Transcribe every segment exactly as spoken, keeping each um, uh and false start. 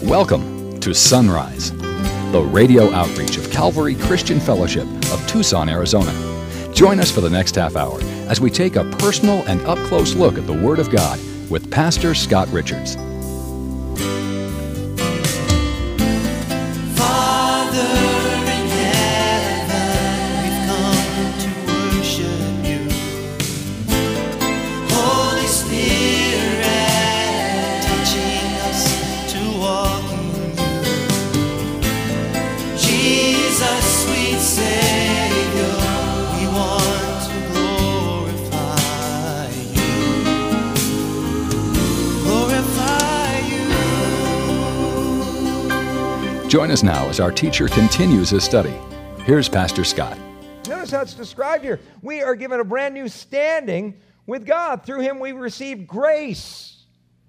Welcome to Sunrise, the radio outreach of Calvary Christian Fellowship of Tucson, Arizona. Join us for the next half hour as we take a personal and up-close look at the Word of God with Pastor Scott Richards. Join us now as our teacher continues his study. Here's Pastor Scott. Notice how it's described here. We are given a brand new standing with God. Through Him we receive grace.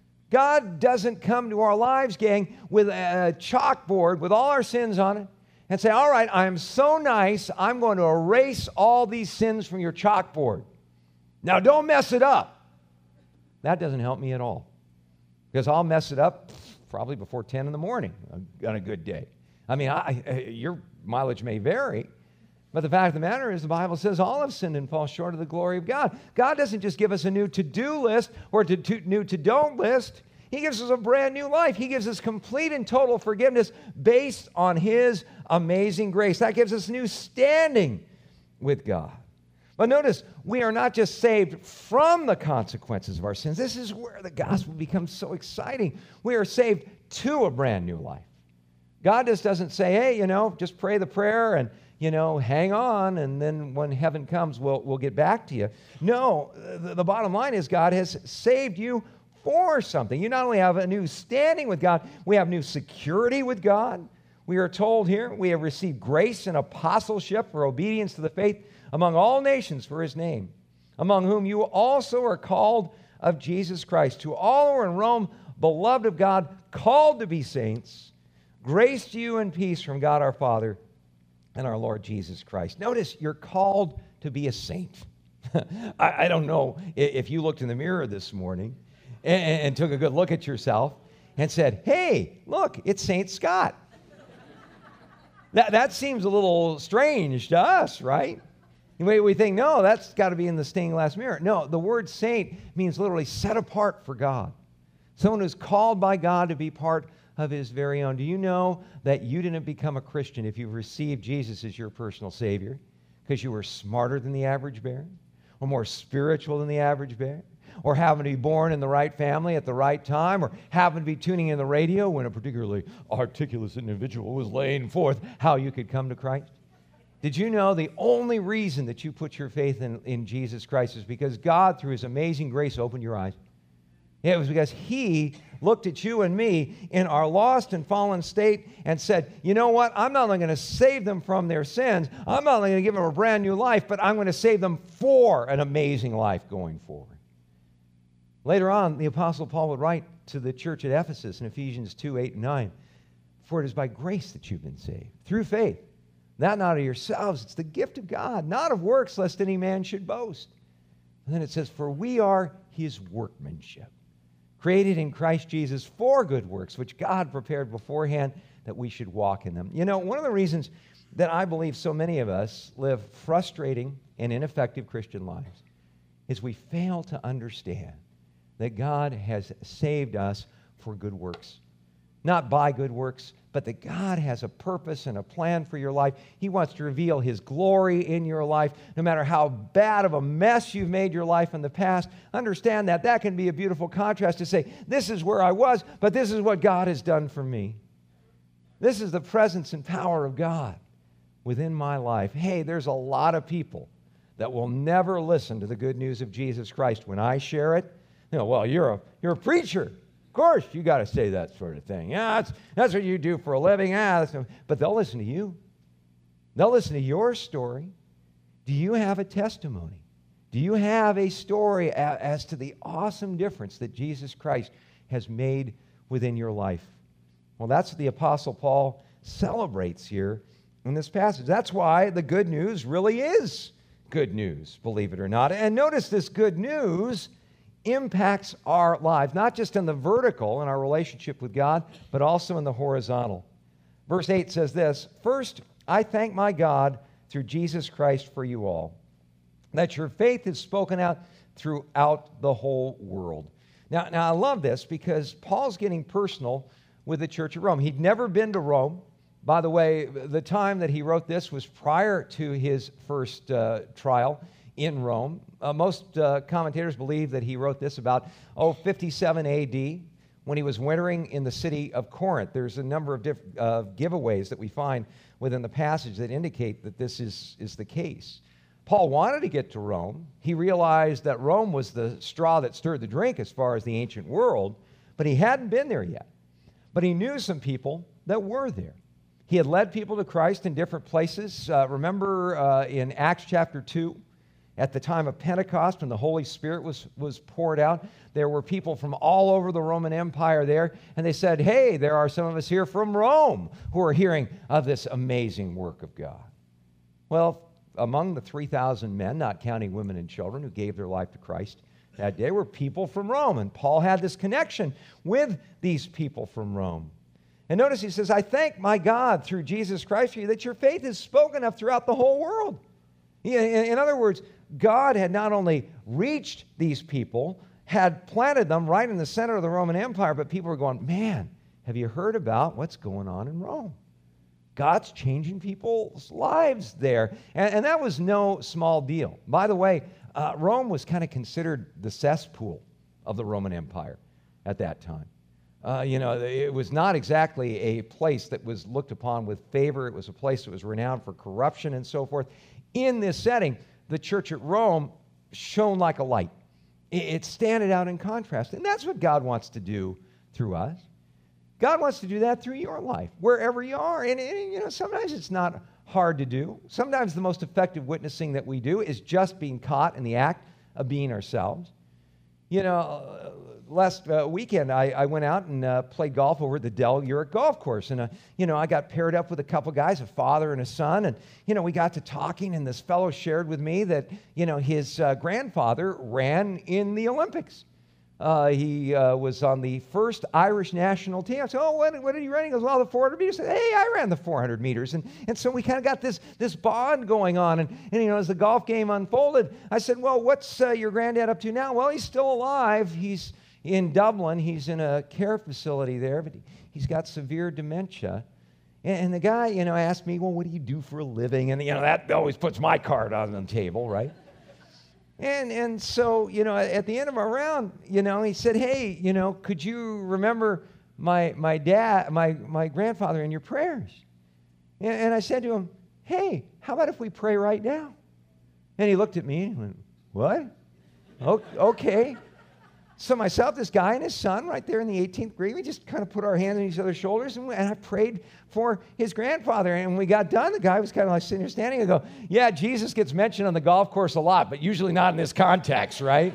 God doesn't come to our lives, gang, with a chalkboard with all our sins on it and say, all right, I'm so nice, I'm going to erase all these sins from your chalkboard. Now don't mess it up. That doesn't help me at all, because I'll mess it up probably before ten in the morning on a good day. I mean, I, your mileage may vary, but the fact of the matter is the Bible says all have sinned and fall short of the glory of God. God doesn't just give us a new to-do list or a to, to, new to-don't list. He gives us a brand new life. He gives us complete and total forgiveness based on His amazing grace. That gives us new standing with God. But notice, we are not just saved from the consequences of our sins. This is where the gospel becomes so exciting. We are saved to a brand new life. God just doesn't say, hey, you know, just pray the prayer and, you know, hang on, and then when heaven comes, we'll, we'll get back to you. No, the, the bottom line is God has saved you for something. You not only have a new standing with God, we have new security with God. We are told here we have received grace and apostleship for obedience to the faith among all nations for His name, among whom you also are called of Jesus Christ. To all who are in Rome, beloved of God, called to be saints, grace to you and peace from God our Father and our Lord Jesus Christ. Notice, you're called to be a saint. I, I don't know if you looked in the mirror this morning and, and took a good look at yourself and said, hey, look, it's Saint Scott. that, that seems a little strange to us, right? We, we think, no, that's got to be in the stained glass mirror. No, the word saint means literally set apart for God. Someone who's called by God to be part of His very own. Do you know that you didn't become a Christian if you received Jesus as your personal Savior because you were smarter than the average bear, or more spiritual than the average bear, or happened to be born in the right family at the right time, or happened to be tuning in the radio when a particularly articulate individual was laying forth how you could come to Christ? Did you know the only reason that you put your faith in, in Jesus Christ is because God, through His amazing grace, opened your eyes? It was because He looked at you and me in our lost and fallen state and said, you know what? I'm not only going to save them from their sins, I'm not only going to give them a brand new life, but I'm going to save them for an amazing life going forward. Later on, the Apostle Paul would write to the church at Ephesus in Ephesians two, eight, and nine, for it is by grace that you've been saved, through faith. That not of yourselves, it's the gift of God, not of works, lest any man should boast. And then it says, for we are His workmanship, created in Christ Jesus for good works, which God prepared beforehand that we should walk in them. You know, one of the reasons that I believe so many of us live frustrating and ineffective Christian lives is we fail to understand that God has saved us for good works. Not by good works, but that God has a purpose and a plan for your life. He wants to reveal His glory in your life. No matter how bad of a mess you've made your life in the past, understand that that can be a beautiful contrast to say, this is where I was, but this is what God has done for me. This is the presence and power of God within my life. Hey, there's a lot of people that will never listen to the good news of Jesus Christ when I share it. You know, well, you're a, you're a preacher. Of course, you got to say that sort of thing. Yeah, that's, that's what you do for a living. Ah, that's, but they'll listen to you. They'll listen to your story. Do you have a testimony? Do you have a story as to the awesome difference that Jesus Christ has made within your life? Well, that's what the Apostle Paul celebrates here in this passage. That's why the good news really is good news, believe it or not. And notice this good news impacts our lives, not just in the vertical in our relationship with God, but also in the horizontal. Verse eight says this, "First, I thank my God through Jesus Christ for you all, that your faith is spoken out throughout the whole world." Now, now I love this because Paul's getting personal with the church at Rome. He'd never been to Rome. By the way, the time that he wrote this was prior to his first uh, trial in Rome. Uh, most uh, commentators believe that he wrote this about, oh, fifty-seven A D, when he was wintering in the city of Corinth. There's a number of diff- uh, giveaways that we find within the passage that indicate that this is, is the case. Paul wanted to get to Rome. He realized that Rome was the straw that stirred the drink as far as the ancient world, but he hadn't been there yet. But he knew some people that were there. He had led people to Christ in different places. Uh, remember uh, in Acts chapter two, at the time of Pentecost, when the Holy Spirit was, was poured out, there were people from all over the Roman Empire there, and they said, hey, there are some of us here from Rome who are hearing of this amazing work of God. Well, among the three thousand men, not counting women and children, who gave their life to Christ that day were people from Rome, and Paul had this connection with these people from Rome. And notice he says, I thank my God through Jesus Christ for you that your faith is spoken of throughout the whole world. In other words, God had not only reached these people, had planted them right in the center of the Roman Empire, but people were going, man, have you heard about what's going on in Rome? God's changing people's lives there. And, and that was no small deal. By the way, uh, Rome was kind of considered the cesspool of the Roman Empire at that time. Uh, you know, it was not exactly a place that was looked upon with favor. It was a place that was renowned for corruption and so forth. In this setting, the church at Rome shone like a light. It, it standed out in contrast. And that's what God wants to do through us. God wants to do that through your life, wherever you are. And, and, you know, sometimes it's not hard to do. Sometimes the most effective witnessing that we do is just being caught in the act of being ourselves. You know, uh, last uh, weekend I, I went out and uh, played golf over at the Del Urich Golf Course. And, uh, you know, I got paired up with a couple guys, a father and a son. And, you know, we got to talking, and this fellow shared with me that, you know, his uh, grandfather ran in the Olympics. Uh, he uh, was on the first Irish national team. I said, oh, what, what did he run? He goes, well, the four hundred meters. I said, hey, I ran the four hundred meters. And, and so we kind of got this, this bond going on. And, and, you know, as the golf game unfolded, I said, well, what's uh, your granddad up to now? Well, he's still alive. He's in Dublin. He's in a care facility there, but he, he's got severe dementia. And, and the guy, you know, asked me, well, what do you do for a living? And, you know, that always puts my card on the table, right? And and so, you know, at the end of our round, you know, he said, hey, you know, could you remember my my dad, my, my grandfather in your prayers? And, and I said to him, hey, how about if we pray right now? And he looked at me and went, what? Okay. So myself, this guy, and his son right there in the eighteenth grade, we just kind of put our hands on each other's shoulders, and, we, and I prayed for his grandfather. And when we got done, the guy was kind of like sitting there standing and go, yeah, Jesus gets mentioned on the golf course a lot, but usually not in this context, right?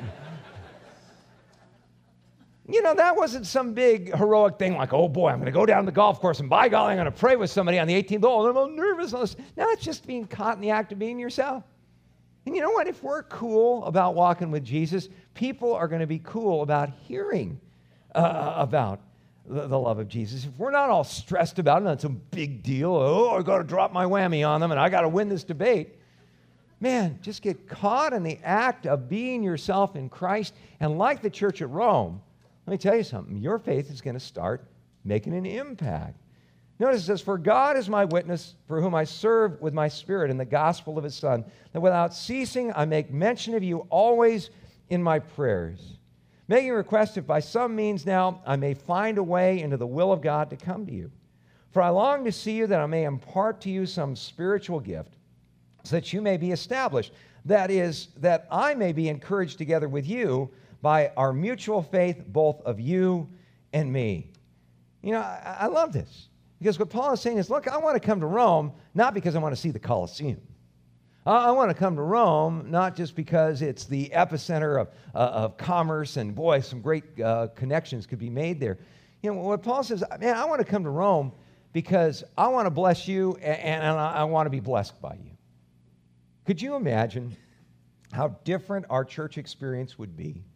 You know, that wasn't some big heroic thing like, oh boy, I'm going to go down the golf course and by golly, I'm going to pray with somebody on the eighteenth hole. I'm all nervous. No, it's just being caught in the act of being yourself. And you know what? If we're cool about walking with Jesus, people are going to be cool about hearing uh, about the, the love of Jesus. If we're not all stressed about it, not some big deal, oh, I got to drop my whammy on them and I got to win this debate. Man, just get caught in the act of being yourself in Christ. And like the church at Rome, let me tell you something. Your faith is going to start making an impact. Notice it says, for God is my witness, for whom I serve with my spirit in the gospel of his Son, that without ceasing I make mention of you always in my prayers, making request if by some means now I may find a way into the will of God to come to you. For I long to see you that I may impart to you some spiritual gift, so that you may be established. That is, that I may be encouraged together with you by our mutual faith, both of you and me. You know, I, I love this. Because what Paul is saying is, look, I want to come to Rome, not because I want to see the Colosseum. I want to come to Rome, not just because it's the epicenter of, uh, of commerce, and boy, some great uh, connections could be made there. You know, what Paul says, man, I want to come to Rome because I want to bless you, and, and I, I want to be blessed by you. Could you imagine how different our church experience would be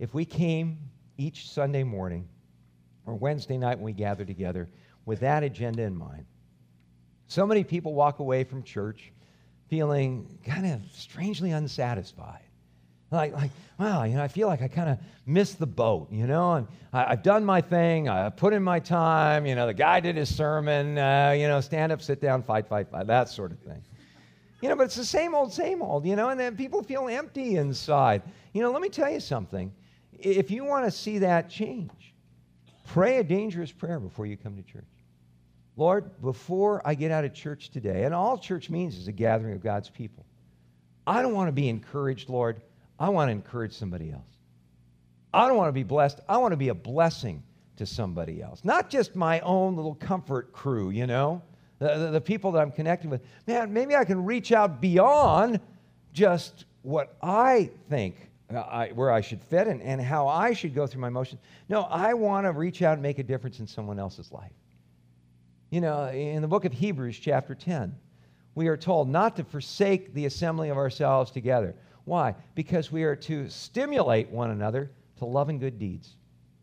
if we came each Sunday morning or Wednesday night when we gather together with that agenda in mind. So many people walk away from church feeling kind of strangely unsatisfied. Like, like, wow, you know, I feel like I kind of missed the boat, you know, and I, I've done my thing, I put in my time, you know, the guy did his sermon, uh, you know, stand up, sit down, fight, fight, fight, that sort of thing. You know, but it's the same old, same old, you know, and then people feel empty inside. You know, let me tell you something. If you want to see that change, pray a dangerous prayer before you come to church. Lord, before I get out of church today, and all church means is a gathering of God's people, I don't want to be encouraged, Lord. I want to encourage somebody else. I don't want to be blessed. I want to be a blessing to somebody else. Not just my own little comfort crew, you know, the, the, the people that I'm connected with. Man, maybe I can reach out beyond just what I think uh, I, where I should fit and, and how I should go through my motions. No, I want to reach out and make a difference in someone else's life. You know, in the book of Hebrews, chapter ten, we are told not to forsake the assembling of ourselves together. Why? Because we are to stimulate one another to love and good deeds.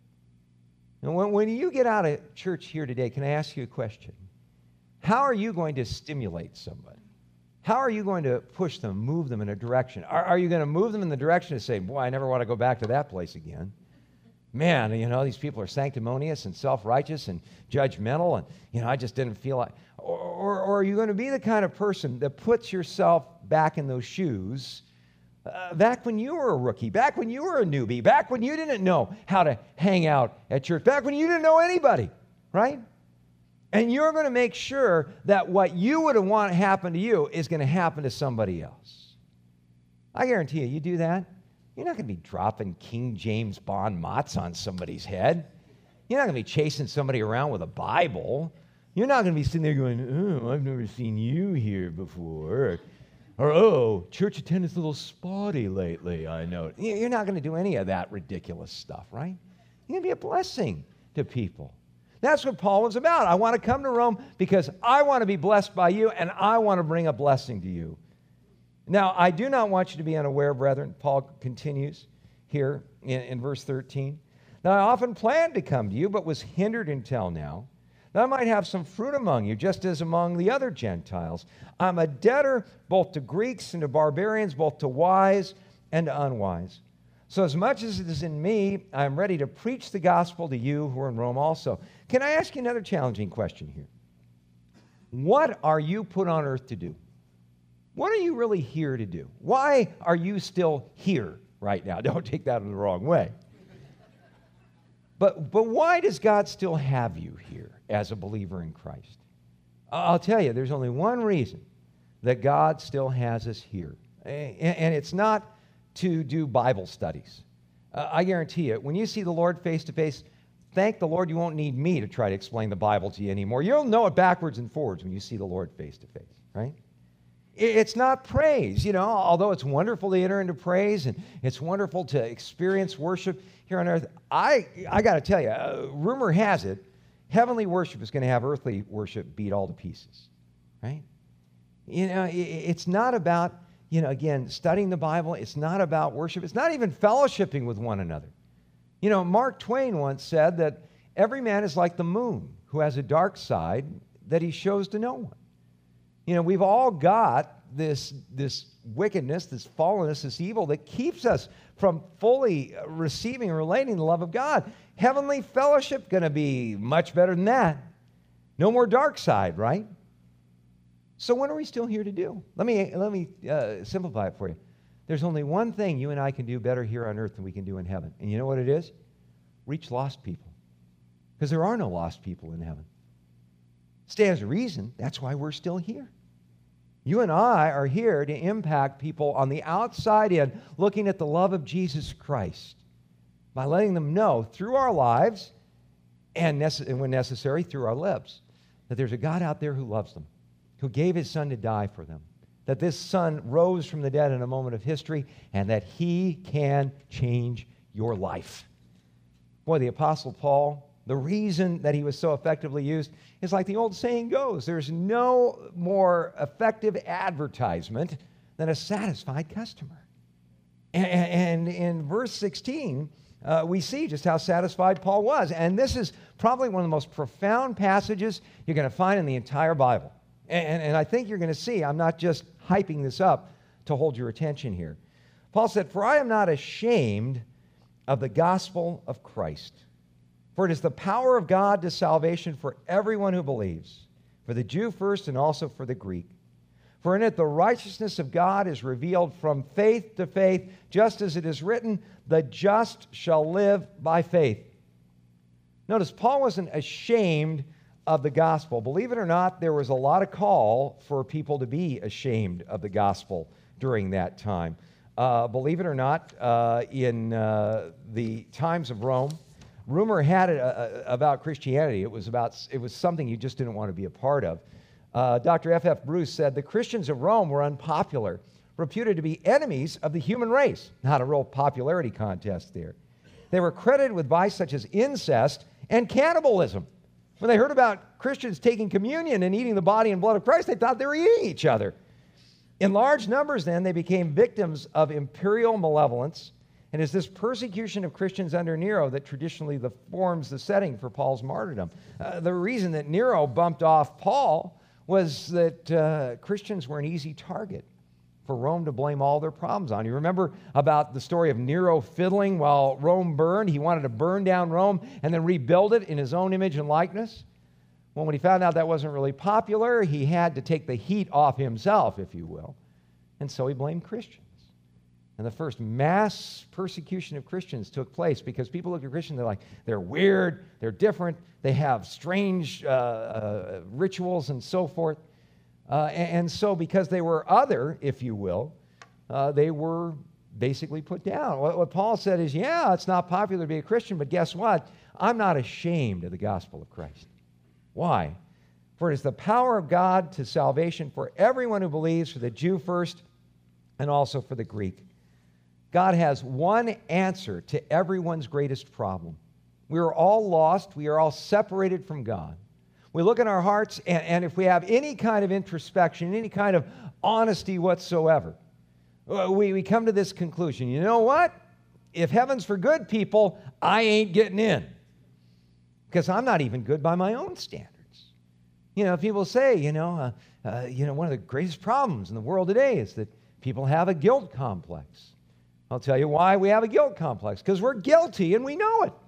And when, when you get out of church here today, can I ask you a question? How are you going to stimulate somebody? How are you going to push them, move them in a direction? Are, are you going to move them in the direction to say, boy, I never want to go back to that place again? Man, you know, these people are sanctimonious and self-righteous and judgmental, and, you know, I just didn't feel like... Or, or, or are you going to be the kind of person that puts yourself back in those shoes Uh, back when you were a rookie, back when you were a newbie, back when you didn't know how to hang out at church, back when you didn't know anybody, right? And you're going to make sure that what you would want to happen to you is going to happen to somebody else. I guarantee you, you do that, you're not going to be dropping King James Bond mots on somebody's head. You're not going to be chasing somebody around with a Bible. You're not going to be sitting there going, oh, I've never seen you here before. Or, oh, church attendance a little spotty lately, I know. You're not going to do any of that ridiculous stuff, right? You're going to be a blessing to people. That's what Paul was about. I want to come to Rome because I want to be blessed by you, and I want to bring a blessing to you. Now, I do not want you to be unaware, brethren. Paul continues here in, in verse thirteen. Now, I often planned to come to you, but was hindered until now, that I might have some fruit among you, just as among the other Gentiles. I'm a debtor both to Greeks and to barbarians, both to wise and to unwise. So as much as it is in me, I am ready to preach the gospel to you who are in Rome also. Can I ask you another challenging question here? What are you put on earth to do? What are you really here to do? Why are you still here right now? Don't take that in the wrong way. But, but why does God still have you here as a believer in Christ? I'll tell you, there's only one reason that God still has us here. And, and it's not to do Bible studies. Uh, I guarantee you, when you see the Lord face to face, thank the Lord you won't need me to try to explain the Bible to you anymore. You'll know it backwards and forwards when you see the Lord face to face, right? It's not praise, you know, although it's wonderful to enter into praise and it's wonderful to experience worship here on earth. I, I got to tell you, uh, rumor has it, heavenly worship is going to have earthly worship beat all to pieces, right? You know, it, it's not about, you know, again, studying the Bible. It's not about worship. It's not even fellowshipping with one another. You know, Mark Twain once said that every man is like the moon who has a dark side that he shows to no one. You know, we've all got this, this wickedness, this fallenness, this evil that keeps us from fully receiving and relating the love of God. Heavenly fellowship going to be much better than that. No more dark side, right? So what are we still here to do? Let me, let me uh, simplify it for you. There's only one thing you and I can do better here on earth than we can do in heaven. And you know what it is? Reach lost people. Because there are no lost people in heaven. Stands to reason, that's why we're still here. You and I are here to impact people on the outside in, looking at the love of Jesus Christ by letting them know through our lives and, nece- and when necessary, through our lips, that there's a God out there who loves them, who gave his son to die for them, that this son rose from the dead in a moment of history, and that he can change your life. Boy, the Apostle Paul, the reason that he was so effectively used is like the old saying goes, there's no more effective advertisement than a satisfied customer. And, and in verse sixteen, uh, we see just how satisfied Paul was. And this is probably one of the most profound passages you're going to find in the entire Bible. And, and I think you're going to see, I'm not just hyping this up to hold your attention here. Paul said, "For I am not ashamed of the gospel of Christ, for it is the power of God to salvation for everyone who believes, for the Jew first and also for the Greek. For in it the righteousness of God is revealed from faith to faith, just as it is written, the just shall live by faith." Notice, Paul wasn't ashamed of the gospel. Believe it or not, there was a lot of call for people to be ashamed of the gospel during that time. Uh, believe it or not, uh, in uh, the times of Rome, rumor had it uh, about Christianity. It was about it was something you just didn't want to be a part of. Uh, Doctor F F Bruce said the Christians of Rome were unpopular, reputed to be enemies of the human race. Not a real popularity contest there. They were credited with vices such as incest and cannibalism. When they heard about Christians taking communion and eating the body and blood of Christ, they thought they were eating each other. In large numbers, then, they became victims of imperial malevolence, and it's this persecution of Christians under Nero that traditionally the, forms the setting for Paul's martyrdom. Uh, the reason that Nero bumped off Paul was that uh, Christians were an easy target for Rome to blame all their problems on. You remember about the story of Nero fiddling while Rome burned? He wanted to burn down Rome and then rebuild it in his own image and likeness. Well, when he found out that wasn't really popular, he had to take the heat off himself, if you will. And so he blamed Christians. And the first mass persecution of Christians took place because people look at Christians, they're like, they're weird, they're different, they have strange uh, uh, rituals and so forth. Uh, and, and so because they were other, if you will, uh, they were basically put down. What, what Paul said is, yeah, it's not popular to be a Christian, but guess what? I'm not ashamed of the gospel of Christ. Why? For it is the power of God to salvation for everyone who believes, for the Jew first and also for the Greek. God has one answer to everyone's greatest problem. We are all lost. We are all separated from God. We look in our hearts, and, and if we have any kind of introspection, any kind of honesty whatsoever, we, we come to this conclusion. You know what? If heaven's for good people, I ain't getting in. Because I'm not even good by my own standards. You know, people say, you know, uh, uh, you know, one of the greatest problems in the world today is that people have a guilt complex. I'll tell you why we have a guilt complex. Because we're guilty and we know it.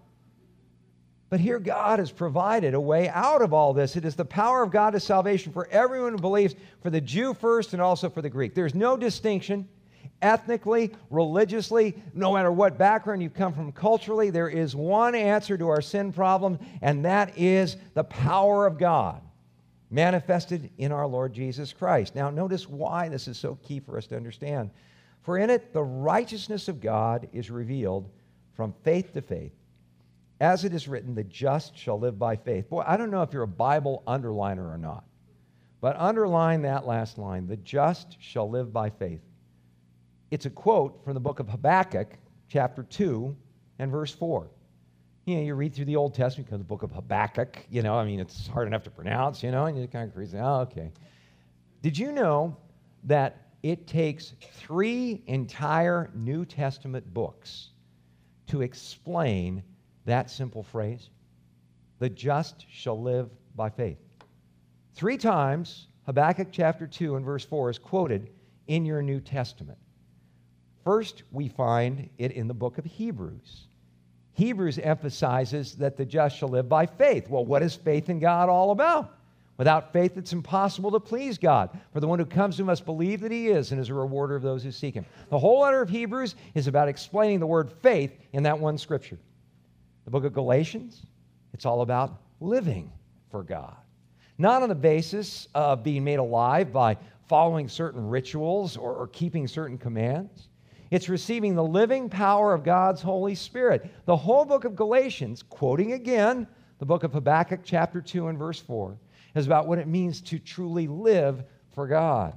But here God has provided a way out of all this. It is the power of God to salvation for everyone who believes, for the Jew first and also for the Greek. There's no distinction. Ethnically, religiously, no matter what background you come from culturally, there is one answer to our sin problem, and that is the power of God manifested in our Lord Jesus Christ. Now, notice why this is so key for us to understand. For in it, the righteousness of God is revealed from faith to faith. As it is written, the just shall live by faith. Boy, I don't know if you're a Bible underliner or not, but underline that last line, the just shall live by faith. It's a quote from the book of Habakkuk, chapter two and verse four. You know, you read through the Old Testament, because the book of Habakkuk, you know, I mean, it's hard enough to pronounce, you know, and you're kind of crazy. Oh, okay. Did you know that it takes three entire New Testament books to explain that simple phrase? The just shall live by faith. Three times, Habakkuk chapter two and verse four is quoted in your New Testament. First, we find it in the book of Hebrews. Hebrews emphasizes that the just shall live by faith. Well, what is faith in God all about? Without faith, it's impossible to please God. For the one who comes to him must believe that he is and is a rewarder of those who seek him. The whole letter of Hebrews is about explaining the word faith in that one scripture. The book of Galatians, it's all about living for God. Not on the basis of being made alive by following certain rituals or, or keeping certain commands. It's receiving the living power of God's Holy Spirit. The whole book of Galatians, quoting again the book of Habakkuk chapter two and verse four, is about what it means to truly live for God.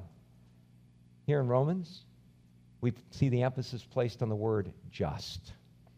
Here in Romans, we see the emphasis placed on the word just.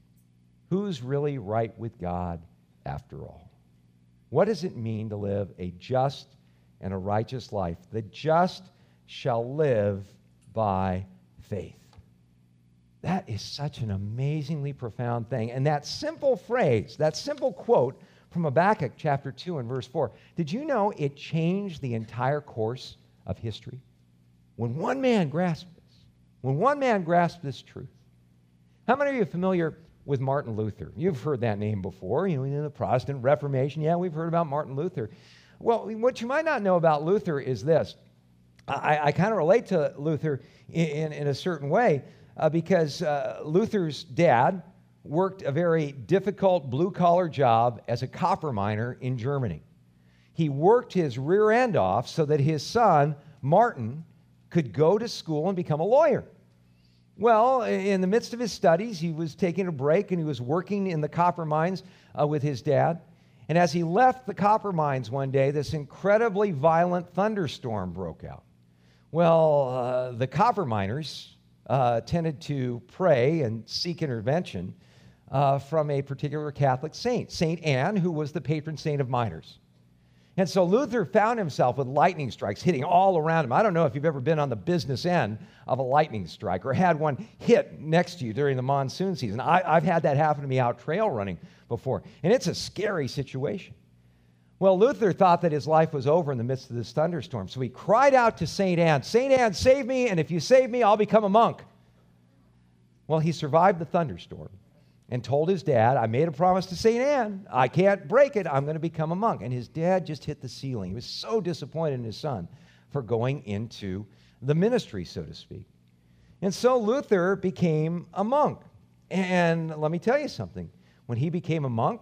Who's really right with God after all? What does it mean to live a just and a righteous life? The just shall live by faith. That is such an amazingly profound thing. And that simple phrase, that simple quote from Habakkuk chapter two and verse four, did you know it changed the entire course of history? When one man grasped this, when one man grasped this truth. How many of you are familiar with Martin Luther? You've heard that name before, you know, in the Protestant Reformation. Yeah, we've heard about Martin Luther. Well, what you might not know about Luther is this. I, I kind of relate to Luther in, in, in a certain way uh, because uh, Luther's dad worked a very difficult blue-collar job as a copper miner in Germany. He worked his rear end off so that his son, Martin, could go to school and become a lawyer. Well, in the midst of his studies, he was taking a break and he was working in the copper mines uh, with his dad. And as he left the copper mines one day, this incredibly violent thunderstorm broke out. Well, uh, the copper miners uh, tended to pray and seek intervention uh, from a particular Catholic saint, Saint Anne, who was the patron saint of miners. And so Luther found himself with lightning strikes hitting all around him. I don't know if you've ever been on the business end of a lightning strike or had one hit next to you during the monsoon season. I, I've had that happen to me out trail running before, and it's a scary situation. Well, Luther thought that his life was over in the midst of this thunderstorm, so he cried out to Saint Anne, "Saint Anne, save me, and if you save me, I'll become a monk." Well, he survived the thunderstorm and told his dad, "I made a promise to Saint Anne. I can't break it. I'm going to become a monk." And his dad just hit the ceiling. He was so disappointed in his son for going into the ministry, so to speak. And so Luther became a monk. And let me tell you something. When he became a monk,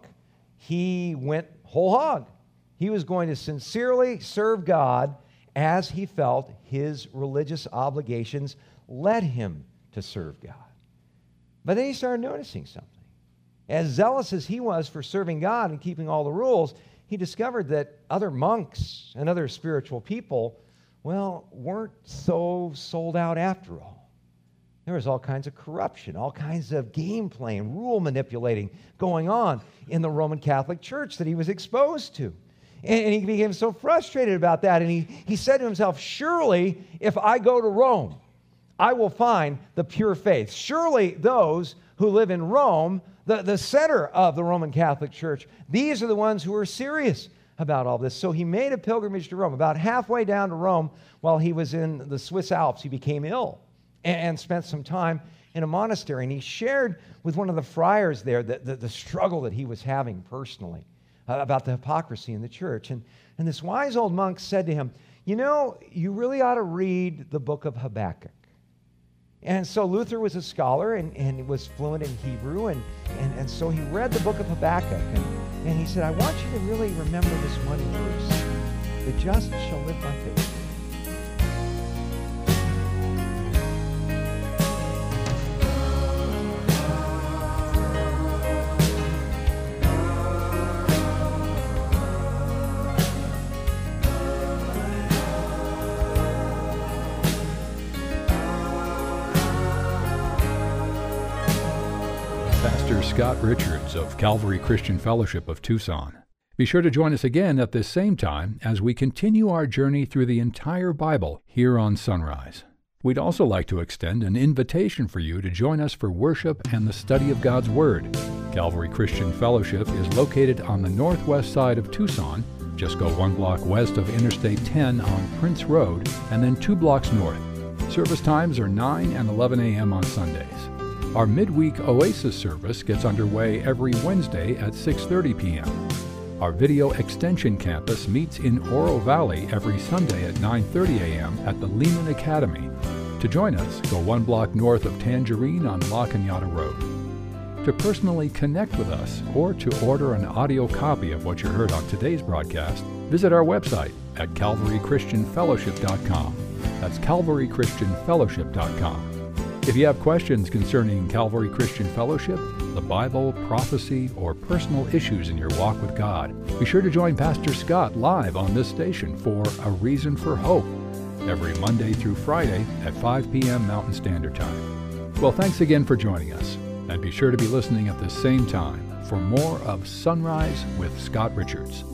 he went whole hog. He was going to sincerely serve God as he felt his religious obligations led him to serve God. But then he started noticing something. As zealous as he was for serving God and keeping all the rules, he discovered that other monks and other spiritual people, well, weren't so sold out after all. There was all kinds of corruption, all kinds of game playing, rule manipulating going on in the Roman Catholic Church that he was exposed to. And he became so frustrated about that, and he, he said to himself, surely if I go to Rome, I will find the pure faith. Surely those who live in Rome, the, the center of the Roman Catholic Church, these are the ones who are serious about all this. So he made a pilgrimage to Rome. About halfway down to Rome, while he was in the Swiss Alps, he became ill and, and spent some time in a monastery. And he shared with one of the friars there the, the, the struggle that he was having personally uh, about the hypocrisy in the church. And, and this wise old monk said to him, you know, you really ought to read the book of Habakkuk. And so Luther was a scholar and, and was fluent in Hebrew, and, and, and so he read the book of Habakkuk, and, and he said, I want you to really remember this one verse. The just shall live by faith. Scott Richards of Calvary Christian Fellowship of Tucson. Be sure to join us again at this same time as we continue our journey through the entire Bible here on Sunrise. We'd also like to extend an invitation for you to join us for worship and the study of God's Word. Calvary Christian Fellowship is located on the northwest side of Tucson. Just go one block west of Interstate ten on Prince Road and then two blocks north. Service times are nine and eleven a.m. on Sundays. Our midweek Oasis service gets underway every Wednesday at six thirty p.m. Our Video Extension Campus meets in Oro Valley every Sunday at nine thirty a.m. at the Lehman Academy. To join us, go one block north of Tangerine on La Cañada Road. To personally connect with us or to order an audio copy of what you heard on today's broadcast, visit our website at calvary christian fellowship dot com. That's calvary christian fellowship dot com. If you have questions concerning Calvary Christian Fellowship, the Bible, prophecy, or personal issues in your walk with God, be sure to join Pastor Scott live on this station for A Reason for Hope every Monday through Friday at five p.m. Mountain Standard Time. Well, thanks again for joining us, and be sure to be listening at the same time for more of Sunrise with Scott Richards.